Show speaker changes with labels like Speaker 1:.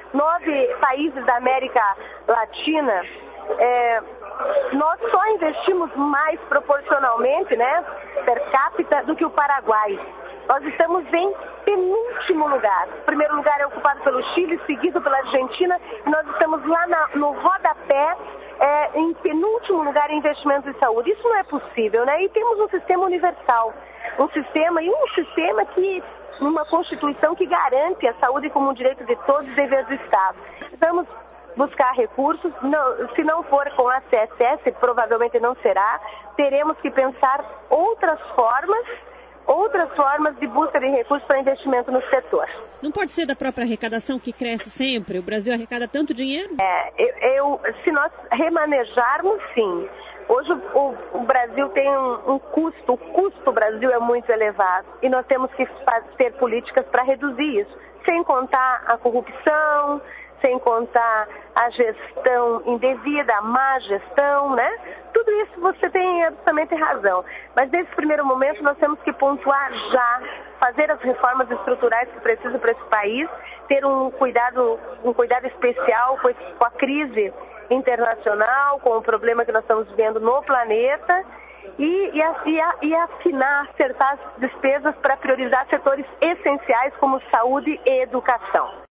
Speaker 1: 9 países da América Latina, nós só investimos mais proporcionalmente, né, per capita, do que o Paraguai. Nós estamos em penúltimo lugar. O primeiro lugar é ocupado pelo Chile, seguido pela Argentina, e nós estamos lá no rodapé, em penúltimo lugar em investimentos em saúde. Isso não é possível, né? E temos um sistema universal, um sistema que, uma Constituição que garante a saúde como um direito de todos e dever do Estado. Precisamos buscar recursos, se não for com a CSS, provavelmente não será, teremos que pensar outras formas de busca de recursos para investimento no setor.
Speaker 2: Não pode ser da própria arrecadação que cresce sempre? O Brasil arrecada tanto dinheiro?
Speaker 1: Se nós remanejarmos, sim. Hoje o Brasil tem um custo, o custo do Brasil é muito elevado e nós temos que ter políticas para reduzir isso, sem contar a corrupção, sem contar a gestão indevida, a má gestão, né? Tudo isso você tem absolutamente razão. Mas nesse primeiro momento nós temos que pontuar já, fazer as reformas estruturais que precisam para esse país, ter um cuidado especial com a crise internacional, com o problema que nós estamos vivendo no planeta e afinar, acertar as despesas para priorizar setores essenciais como saúde e educação.